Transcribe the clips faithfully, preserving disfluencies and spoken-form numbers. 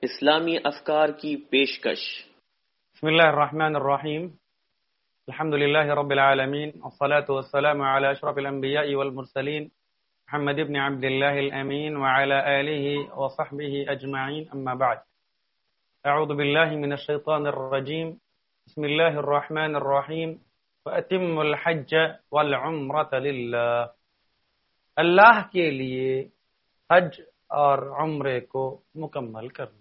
اسلامی افکار کی پیشکش۔ بسم اللہ الرحمن الرحیم، الحمد للہ رب العالمین، والصلاة والسلام علی اشرف الانبیاء والمرسلین محمد ابن عبد اللہ الامین وعلی آلہ وصحبہ اجمعین، اما بعد۔ اعوذ باللہ من الشیطان الرجیم، بسم اللہ الرحمن الرحیم، وَأَتِمُّ الْحَجَّ وَالْعُمْرَةَ لِلَّهِ، اللہ کے لیے حج اور عمرے کو مکمل کرنا۔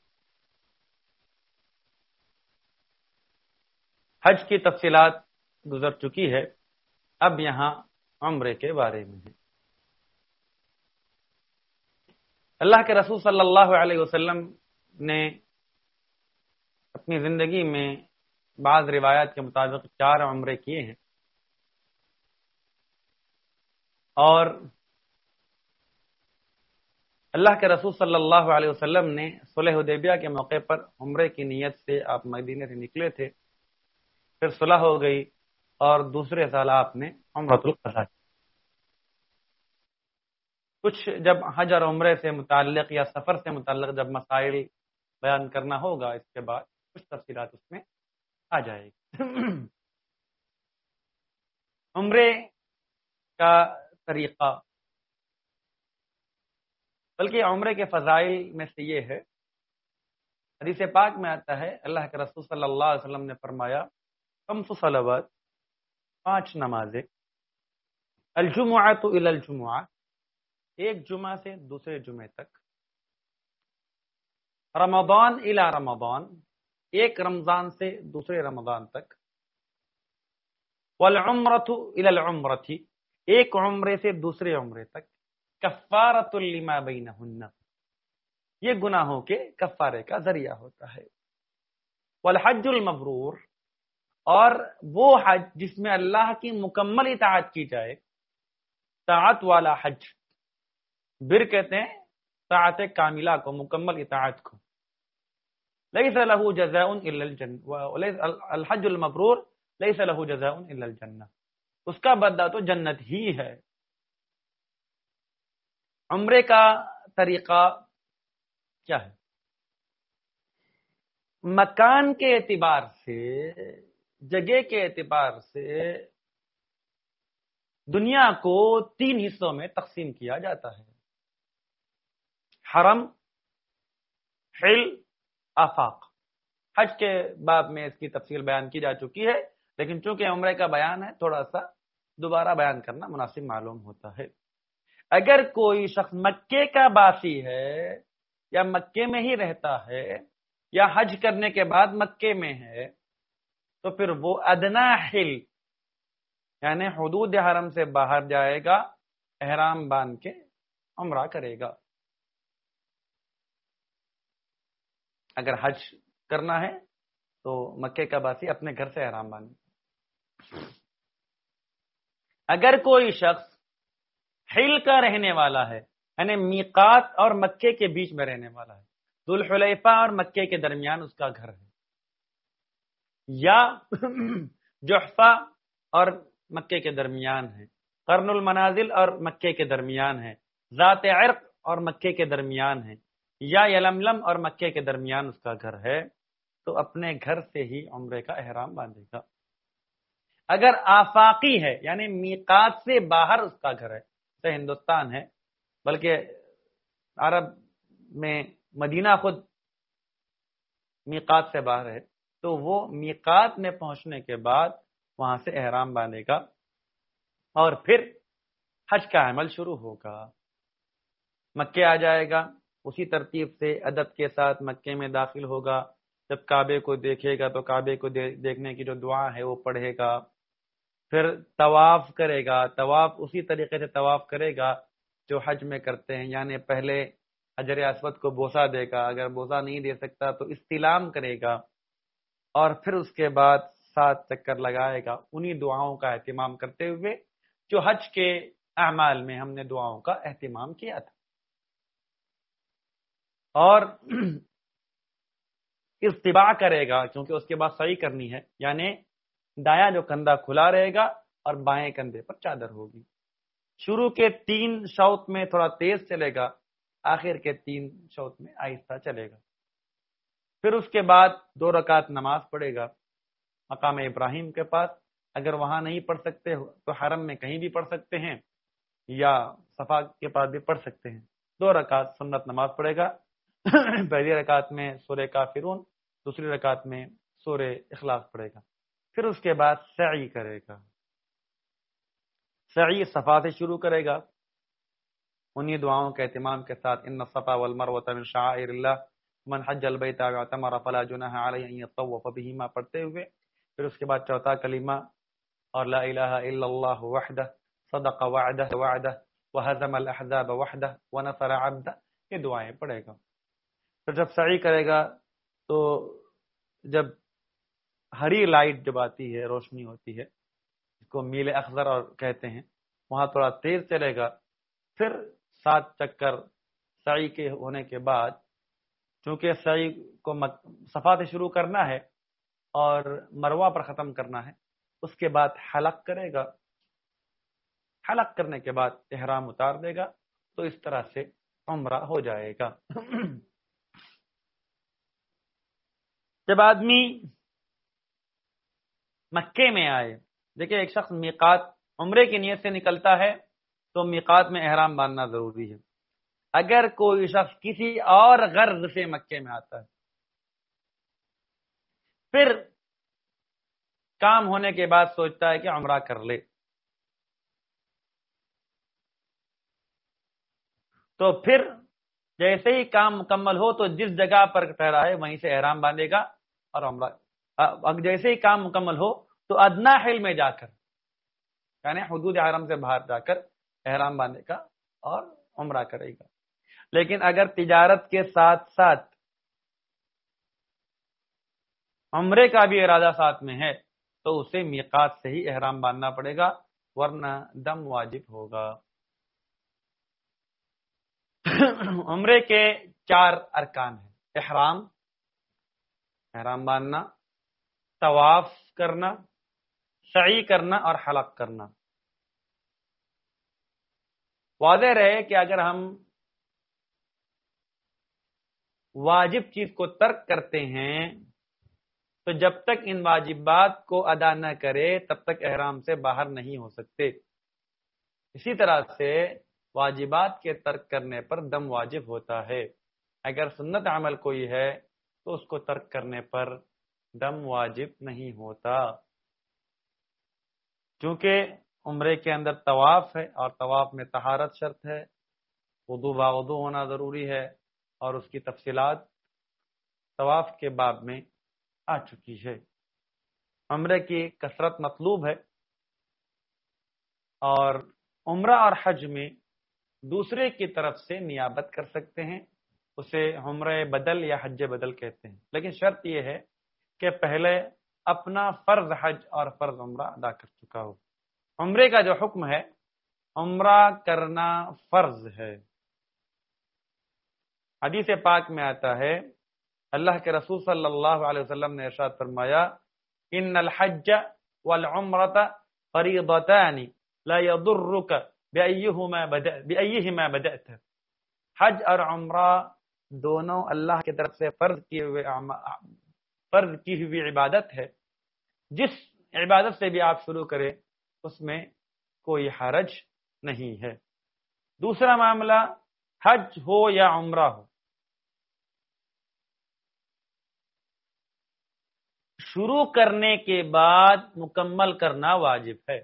حج کی تفصیلات گزر چکی ہے، اب یہاں عمرے کے بارے میں ہے۔ اللہ کے رسول صلی اللہ علیہ وسلم نے اپنی زندگی میں بعض روایات کے مطابق چار عمرے کیے ہیں، اور اللہ کے رسول صلی اللہ علیہ وسلم نے صلح حدیبیہ کے موقع پر عمرے کی نیت سے آپ مدینے سے نکلے تھے، پھر صلح ہو گئی اور دوسرے سال آپ نے عمرۃ القضاء کی۔ کچھ جب حج اور عمرے سے متعلق یا سفر سے متعلق جب مسائل بیان کرنا ہوگا، اس کے بعد کچھ تفصیلات اس میں آ جائے گی۔ عمرے کا طریقہ، بلکہ عمرے کے فضائل میں سے یہ ہے، حدیث پاک میں آتا ہے اللہ کے رسول صلی اللہ علیہ وسلم نے فرمایا، خمس صلوات، پانچ نمازیں، الجمعۃ الی الجمعہ، ایک جمعہ سے دوسرے جمعے تک، رمضان الی رمضان، ایک رمضان سے دوسرے رمضان تک، والعمرۃ الی العمرۃ، ایک عمرے سے دوسرے عمرے تک، کفارۃ لما بینہن، یہ گناہوں کے کفارے کا ذریعہ ہوتا ہے، والحج المبرور، اور وہ حج جس میں اللہ کی مکمل اطاعت کی جائے، طاعت والا حج، بر کہتے ہیں طاعت کاملہ کو، مکمل اطاعت کو، لیس لہ جزاء الا الجنہ، الحج المبرور لیس لہ جزاء الا الجنہ، اس کا بدلہ تو جنت ہی ہے۔ عمرے کا طریقہ کیا ہے؟ مکان کے اعتبار سے، جگہ کے اعتبار سے دنیا کو تین حصوں میں تقسیم کیا جاتا ہے، حرم، حل، آفاق۔ حج کے باب میں اس کی تفصیل بیان کی جا چکی ہے، لیکن چونکہ عمرے کا بیان ہے تھوڑا سا دوبارہ بیان کرنا مناسب معلوم ہوتا ہے۔ اگر کوئی شخص مکے کا باسی ہے یا مکے میں ہی رہتا ہے یا حج کرنے کے بعد مکے میں ہے، تو پھر وہ ادنا حل یعنی حدود حرم سے باہر جائے گا، احرام باندھ کے عمرہ کرے گا۔ اگر حج کرنا ہے تو مکے کا باسی اپنے گھر سے احرام باندھے۔ اگر کوئی شخص حل کا رہنے والا ہے، یعنی میقات اور مکے کے بیچ میں رہنے والا ہے، ذوالحلیفہ اور مکے کے درمیان اس کا گھر ہے، یا جحفہ اور مکے کے درمیان ہے، قرن المنازل اور مکے کے درمیان ہے، ذات عرق اور مکے کے درمیان ہے، یا یلملم اور مکے کے درمیان اس کا گھر ہے، تو اپنے گھر سے ہی عمرے کا احرام باندھے گا۔ اگر آفاقی ہے یعنی میقات سے باہر اس کا گھر ہے، جیسے ہندوستان ہے، بلکہ عرب میں مدینہ خود میقات سے باہر ہے، تو وہ میقات میں پہنچنے کے بعد وہاں سے احرام باندھے گا اور پھر حج کا عمل شروع ہوگا۔ مکے آ جائے گا، اسی ترتیب سے ادب کے ساتھ مکے میں داخل ہوگا، جب کعبے کو دیکھے گا تو کعبے کو دیکھنے کی جو دعا ہے وہ پڑھے گا، پھر طواف کرے گا، طواف اسی طریقے سے طواف کرے گا جو حج میں کرتے ہیں، یعنی پہلے حجر اسود کو بوسہ دے گا، اگر بوسہ نہیں دے سکتا تو استلام کرے گا، اور پھر اس کے بعد سات چکر لگائے گا، انہی دعاؤں کا اہتمام کرتے ہوئے جو حج کے اعمال میں ہم نے دعاؤں کا اہتمام کیا تھا۔ اور استباع کرے گا، کیونکہ اس کے بعد سعی کرنی ہے، یعنی دایاں جو کندھا کھلا رہے گا اور بائیں کندھے پر چادر ہوگی۔ شروع کے تین شوط میں تھوڑا تیز چلے گا، آخر کے تین شوط میں آہستہ چلے گا۔ پھر اس کے بعد دو رکعت نماز پڑھے گا مقام ابراہیم کے پاس، اگر وہاں نہیں پڑھ سکتے تو حرم میں کہیں بھی پڑھ سکتے ہیں یا صفا کے پاس بھی پڑھ سکتے ہیں۔ دو رکعت سنت نماز پڑھے گا، پہلی رکعت میں سورہ کافرون، دوسری رکعت میں سورہ اخلاص پڑھے گا۔ پھر اس کے بعد سعی کرے گا، سعی صفا سے شروع کرے گا، انہی دعاؤں کے اہتمام کے ساتھ ان الصفا والمروۃ من شعائر اللہ من حج البیت او اعتمر فلا جناح علیہ ان یطوف بہما پڑھتے ہوئے پھر اس کے بعد چوتھا کلمہ اور لا الہ الا اللہ وحدہ صدق وعدہ وعدہ وہزم الاحزاب وحدہ ونصر عبدہ، یہ دعائیں پڑھے گا۔ پھر جب سعی کرے گا تو جب ہری لائٹ جب آتی ہے، روشنی ہوتی ہے، اس کو میل اخضر اور کہتے ہیں، وہاں تھوڑا تیز چلے گا۔ پھر سات چکر سعی کے ہونے کے بعد، چونکہ سعی کو صفا سے شروع کرنا ہے اور مروہ پر ختم کرنا ہے، اس کے بعد حلق کرے گا، حلق کرنے کے بعد احرام اتار دے گا، تو اس طرح سے عمرہ ہو جائے گا۔ جب آدمی مکے میں آئے، دیکھیں ایک شخص میقات عمرے کی نیت سے نکلتا ہے تو میقات میں احرام باندھنا ضروری ہے۔ اگر کوئی شخص کسی اور غرض سے مکے میں آتا ہے، پھر کام ہونے کے بعد سوچتا ہے کہ عمرہ کر لے، تو پھر جیسے ہی کام مکمل ہو تو جس جگہ پر ٹھہرا ہے وہیں سے احرام باندھے گا اور عمرہ، جیسے ہی کام مکمل ہو تو ادنا حل میں جا کر، یعنی حدود حرم سے باہر جا کر احرام باندھے گا اور عمرہ کرے گا۔ لیکن اگر تجارت کے ساتھ ساتھ عمرے کا بھی ارادہ ساتھ میں ہے تو اسے میقات سے ہی احرام باندھنا پڑے گا، ورنہ دم واجب ہوگا۔ عمرے کے چار ارکان ہیں: احرام، احرام باندھنا، طواف کرنا، سعی کرنا اور حلق کرنا۔ واضح رہے کہ اگر ہم واجب چیز کو ترک کرتے ہیں تو جب تک ان واجبات کو ادا نہ کرے تب تک احرام سے باہر نہیں ہو سکتے۔ اسی طرح سے واجبات کے ترک کرنے پر دم واجب ہوتا ہے۔ اگر سنت عمل کوئی ہے تو اس کو ترک کرنے پر دم واجب نہیں ہوتا، چونکہ عمرے کے اندر طواف ہے اور طواف میں طہارت شرط ہے، وضو باوضو ہونا ضروری ہے، اور اس کی تفصیلات طواف کے باب میں آ چکی ہے۔ عمرے کی کثرت مطلوب ہے، اور عمرہ اور حج میں دوسرے کی طرف سے نیابت کر سکتے ہیں، اسے عمرہ بدل یا حج بدل کہتے ہیں، لیکن شرط یہ ہے کہ پہلے اپنا فرض حج اور فرض عمرہ ادا کر چکا ہو۔ عمرے کا جو حکم ہے، عمرہ کرنا فرض ہے۔ حدیث پاک میں آتا ہے، اللہ کے رسول صلی اللہ علیہ وسلم نے ارشاد فرمایا، ان الحج والعمرۃ فریضتان لا يضرك بأيهما بدأت بأيهما بدأت۔ حج اور عمرہ دونوں اللہ کی طرف سے فرض کیے ہوئے فرض کی ہوئی عبادت ہے، جس عبادت سے بھی آپ شروع کریں اس میں کوئی حرج نہیں ہے۔ دوسرا معاملہ حج ہو یا عمرہ ہو، شروع کرنے کے بعد مکمل کرنا واجب ہے۔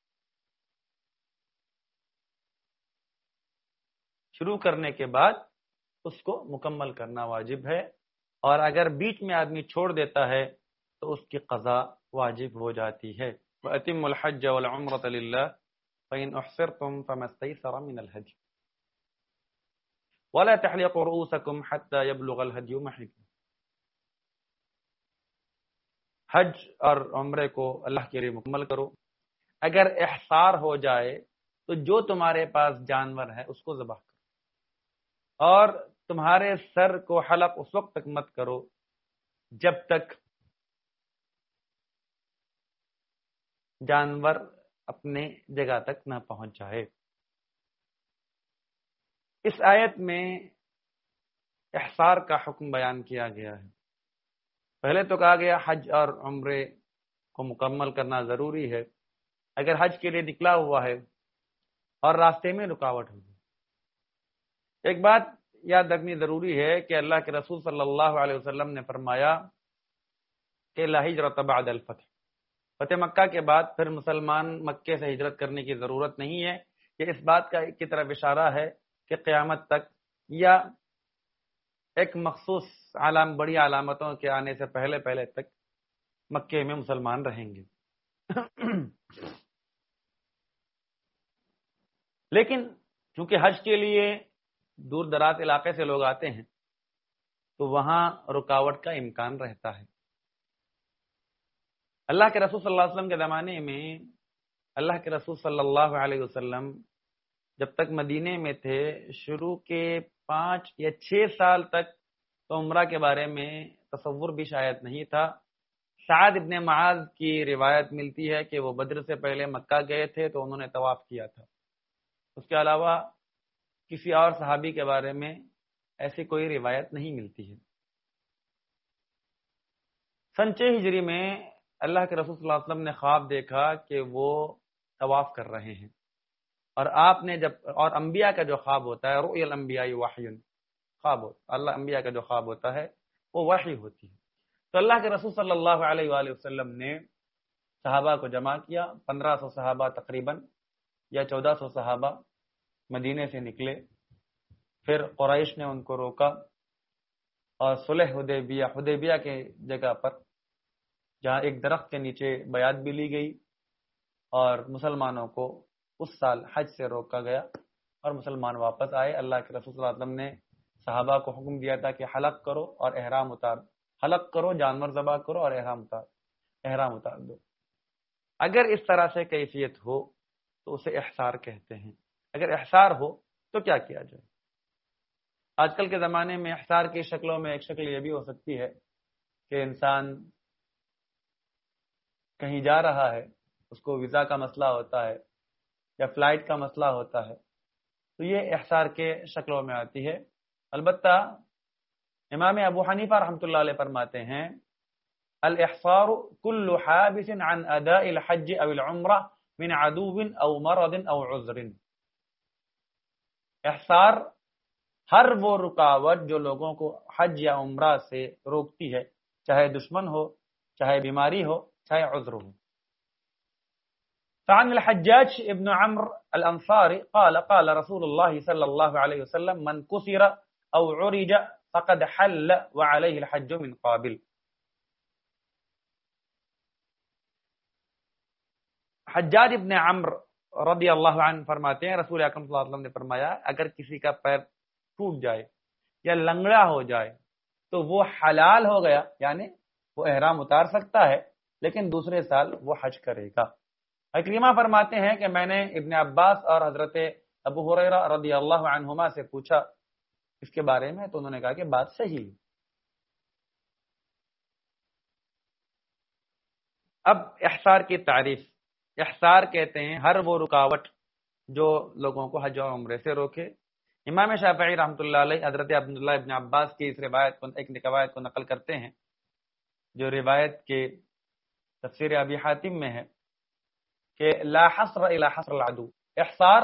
شروع کرنے کے بعد اس کو مکمل کرنا واجب ہے، اور اگر بیچ میں آدمی چھوڑ دیتا ہے تو اس کی قضا واجب ہو جاتی ہے۔ وَأَتِمُّوا الْحَجَّ وَالْعُمْرَةَ لِلَّهِ فَإِنْ أُحْصِرْتُمْ فَمَا اسْتَيْسَرَ مِنَ الْهَدْيِ وَلَا تَحْلِقُوا رُؤُوسَكُمْ حَتَّى يَبْلُغَ الْهَدْيُ مَحِلَّهُ۔ حج اور عمرے کو اللہ کے لیے مکمل کرو، اگر احصار ہو جائے تو جو تمہارے پاس جانور ہے اس کو ذبح کرو، اور تمہارے سر کو حلق اس وقت تک مت کرو جب تک جانور اپنے جگہ تک نہ پہنچ جائے۔ اس آیت میں احصار کا حکم بیان کیا گیا ہے۔ پہلے تو کہا گیا حج اور عمرے کو مکمل کرنا ضروری ہے. اگر حج کے لیے نکلا ہوا ہے اور راستے میں رکاوٹ ہوگی. ایک بات یاد رکھنی ضروری ہے کہ اللہ کے رسول صلی اللہ علیہ وسلم نے فرمایا کہ لا ہجرت بعد الفتح، فتح مکہ کے بعد پھر مسلمان مکے سے ہجرت کرنے کی ضرورت نہیں ہے. یہ اس بات کا کی طرف اشارہ ہے کہ قیامت تک یا ایک مخصوص علام بڑی علامتوں کے آنے سے پہلے پہلے تک مکے میں مسلمان رہیں گے. لیکن چونکہ حج کے لیے دور دراز علاقے سے لوگ آتے ہیں تو وہاں رکاوٹ کا امکان رہتا ہے. اللہ کے رسول صلی اللہ علیہ وسلم کے زمانے میں اللہ کے رسول صلی اللہ علیہ وسلم جب تک مدینے میں تھے، شروع کے پانچ یا چھ سال تک تو عمرہ کے بارے میں تصور بھی شاید نہیں تھا. سعد ابن معاذ کی روایت ملتی ہے کہ وہ بدر سے پہلے مکہ گئے تھے تو انہوں نے طواف کیا تھا. اس کے علاوہ کسی اور صحابی کے بارے میں ایسی کوئی روایت نہیں ملتی ہے. سن چھ ہجری میں اللہ کے رسول صلی اللہ علیہ وسلم نے خواب دیکھا کہ وہ طواف کر رہے ہیں، اور آپ نے جب اور انبیاء کا جو خواب ہوتا ہے رؤیا الانبیاء وحی، خواب ہوتا اللہ انبیاء کا جو خواب ہوتا ہے وہ وحی ہوتی ہے. تو اللہ کے رسول صلی اللہ علیہ وآلہ وسلم نے صحابہ کو جمع کیا. پندرہ سو صحابہ تقریباً یا چودہ سو صحابہ مدینے سے نکلے. پھر قریش نے ان کو روکا اور صلح حدیبیہ حدیبیہ کے جگہ پر جہاں ایک درخت کے نیچے بیعت بھی لی گئی، اور مسلمانوں کو اس سال حج سے روکا گیا اور مسلمان واپس آئے. اللہ کے رسول صلی اللہ علیہ وسلم نے صحابہ کو حکم دیا تھا کہ حلق کرو اور احرام اتار حلق کرو جانور ذبح کرو اور احرام اتار احرام اتار دو. اگر اس طرح سے کیفیت ہو تو اسے احصار کہتے ہیں. اگر احصار ہو تو کیا کیا جائے؟ آج کل کے زمانے میں احصار کی شکلوں میں ایک شکل یہ بھی ہو سکتی ہے کہ انسان کہیں جا رہا ہے، اس کو ویزا کا مسئلہ ہوتا ہے یا فلائٹ کا مسئلہ ہوتا ہے، تو یہ احصار کے شکلوں میں آتی ہے. البتہ امام ابو حنیفہ رحمۃ اللہ علیہ فرماتے ہیں الاحصار كل حابس عن اداء الحج او العمرہ من عدو او مرض او عذر. احصار ہر وہ رکاوٹ جو لوگوں کو حج یا عمرہ سے روکتی ہے، چاہے دشمن ہو، چاہے بیماری ہو، چاہے عذر ہو. فعن الحجاج ابن عمرو الانصاری قال قال رسول الله صلی اللہ علیہ وسلم من كسر او عرج فقد حل وعليه الحج من قابل. حجاج ابن عمرو رضی اللہ عنہ فرماتے ہیں رسول اکرم صلی اللہ علیہ وسلم نے فرمایا اگر کسی کا پیر ٹوٹ جائے یا لنگڑا ہو جائے تو وہ حلال ہو گیا، یعنی وہ احرام اتار سکتا ہے لیکن دوسرے سال وہ حج کرے گا. اکرمہ فرماتے ہیں کہ میں نے ابن عباس اور حضرت ابو ہریرہ رضی اللہ عنہما سے پوچھا اس کے بارے میں، تو انہوں نے کہا کہ بات صحیح ہے. اب احصار کی تعریف. احصار کہتے ہیں ہر وہ رکاوٹ جو لوگوں کو حج اور عمرے سے روکے. امام شافعی رحمۃ اللہ علیہ حضرت عبداللہ ابن عباس کی اس روایت کو ایک روایت کو نقل کرتے ہیں جو روایت کے تفسیر ابی حاتم میں ہے کہ لا حصر الا حصر العدو. احصار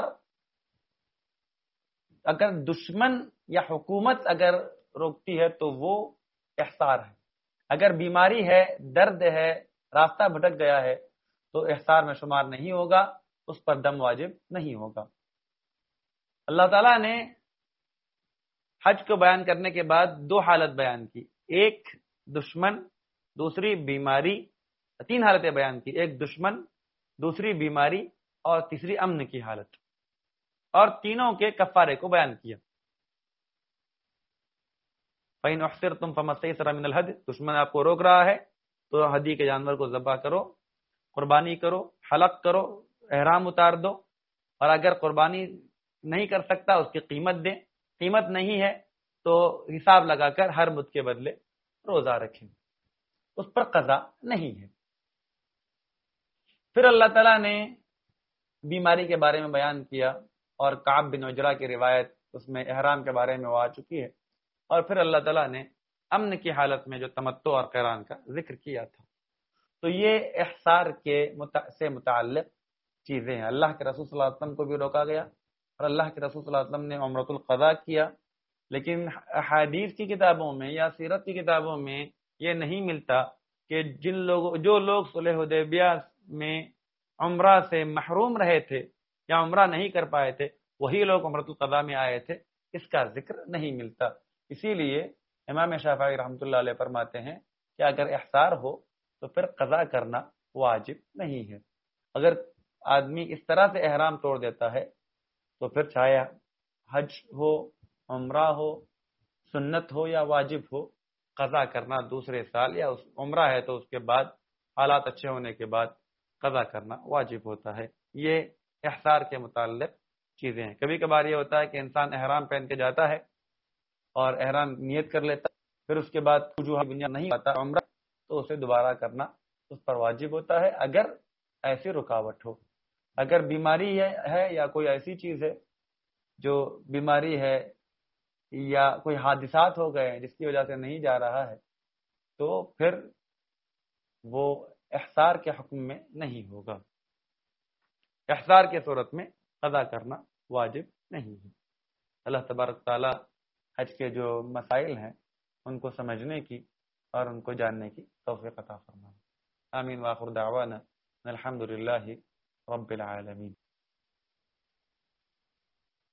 اگر دشمن یا حکومت اگر روکتی ہے تو وہ احصار ہے. اگر بیماری ہے، درد ہے، راستہ بھٹک گیا ہے تو احصار میں شمار نہیں ہوگا، اس پر دم واجب نہیں ہوگا. اللہ تعالیٰ نے حج کو بیان کرنے کے بعد دو حالت بیان کی، ایک دشمن، دوسری بیماری. تین حالتیں بیان کی، ایک دشمن، دوسری بیماری اور تیسری امن کی حالت، اور تینوں کے کفارے کو بیان کیا. فَإِنْ أُحْصِرْتُمْ فَمَا اسْتَيْسَرَ مِنَ الْهَدْيِ، دشمن آپ کو روک رہا ہے تو ہدی کے جانور کو ذبح کرو، قربانی کرو، حلق کرو، احرام اتار دو. اور اگر قربانی نہیں کر سکتا اس کی قیمت دیں، قیمت نہیں ہے تو حساب لگا کر ہر مد کے بدلے روزہ رکھیں، اس پر قضا نہیں ہے. پھر اللہ تعالیٰ نے بیماری کے بارے میں بیان کیا اور کعب بن عجرہ کی روایت اس میں احرام کے بارے میں وہ آ چکی ہے. اور پھر اللہ تعالیٰ نے امن کی حالت میں جو تمتع اور قران کا ذکر کیا تھا۔ تو یہ احصار کے سے متعلق چیزیں ہیں۔ اللہ کے رسول صلی اللہ علیہ وسلم کو بھی روکا گیا اور اللہ کے رسول صلی اللہ علیہ وسلم نے عمرۃ القضاء کیا، لیکن احادیث کی کتابوں میں یا سیرت کی کتابوں میں یہ نہیں ملتا کہ جن لوگوں جو لوگ صلح حدیبیہ میں عمرہ سے محروم رہے تھے یا عمرہ نہیں کر پائے تھے وہی لوگ عمرۃ القضاء میں آئے تھے، اس کا ذکر نہیں ملتا۔ اسی لیے امام شافعی رحمۃ اللہ علیہ فرماتے ہیں کہ اگر احصار ہو تو پھر قضا کرنا واجب نہیں ہے۔ اگر آدمی اس طرح سے احرام توڑ دیتا ہے تو پھر چاہے حج ہو، عمرہ ہو، سنت ہو یا واجب ہو، قضا کرنا دوسرے سال، یا عمرہ ہے تو اس کے بعد حالات اچھے ہونے کے بعد قضا کرنا واجب ہوتا ہے۔ یہ احصار کے متعلق چیزیں ہیں۔ کبھی کبھار یہ ہوتا ہے کہ انسان احرام پہن کے جاتا ہے اور احرام نیت کر لیتا ہے، پھر اس کے بعد وجوہ بنیاد نہیں پاتا عمرہ، تو اسے دوبارہ کرنا اس پر واجب ہوتا ہے اگر ایسی رکاوٹ ہو۔ اگر بیماری ہے یا کوئی ایسی چیز ہے جو بیماری ہے یا کوئی حادثات ہو گئے جس کی وجہ سے نہیں جا رہا ہے تو پھر وہ احصار کے حکم میں نہیں ہوگا۔ احصار کے صورت میں قضا کرنا واجب نہیں ہے۔ اللہ تبارک تعالی حج کے جو مسائل ہیں ان کو سمجھنے کی اور ان کو جاننے کی توفیق عطا فرمائے۔ آمین۔ وآخر دعوانا الحمد للہ رب العالمین۔